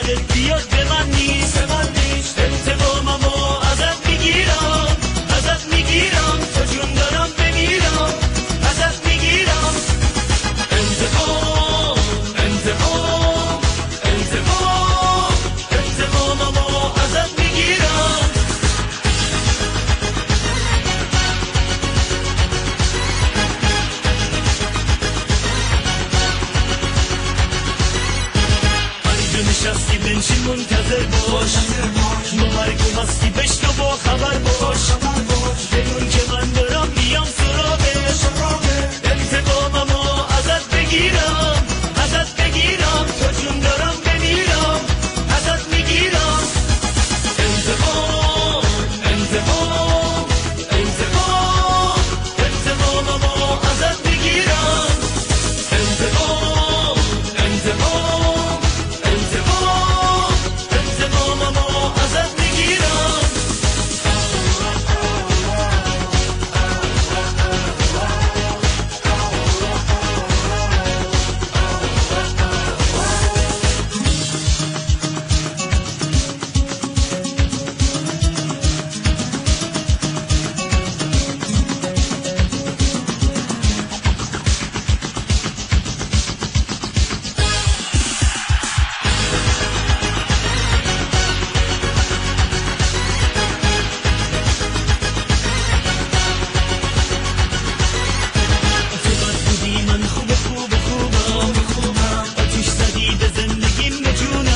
یادت بیاد به من نیست انتقاممو ازت میگیرم تو جون دارم بمیرم ازت میگیرم انتقاممو ازت میگیرم نشستی بنشین منتظر باش با مرگم هستی بشنو با خبر باش بدون که من دارم میام سراغت انتقاممو ازت بگیرم تو جون دارم بمیرم ازت میگیرم انتقاممو ازت میگیرم انتقاممو ازت میگیرم خوبم آتیش زدی به زندگیم به جونم